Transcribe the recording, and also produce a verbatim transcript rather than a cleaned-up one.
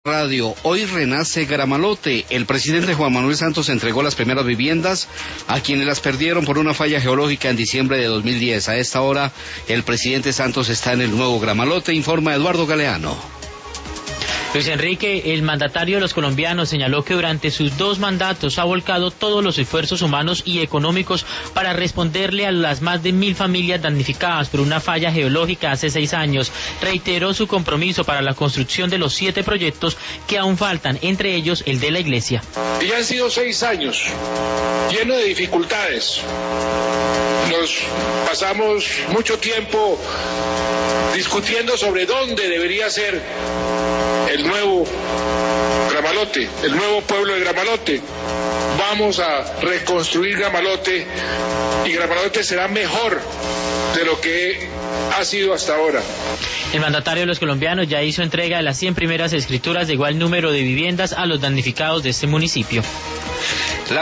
Radio, hoy renace Gramalote. El presidente Juan Manuel Santos entregó las primeras viviendas a quienes las perdieron por una falla geológica en diciembre de dos mil diez. A esta hora, el presidente Santos está en el nuevo Gramalote, informa Eduardo Galeano. Luis Enrique, el mandatario de los colombianos, señaló que durante sus dos mandatos ha volcado todos los esfuerzos humanos y económicos para responderle a las más de mil familias damnificadas por una falla geológica hace seis años. Reiteró su compromiso para la construcción de los siete proyectos que aún faltan, entre ellos el de la iglesia. Y han sido seis años llenos de dificultades. Nos pasamos mucho tiempo discutiendo sobre dónde debería ser el nuevo Gramalote, el nuevo pueblo de Gramalote. Vamos a reconstruir Gramalote y Gramalote será mejor de lo que ha sido hasta ahora. El mandatario de los colombianos ya hizo entrega de las cien primeras escrituras de igual número de viviendas a los damnificados de este municipio.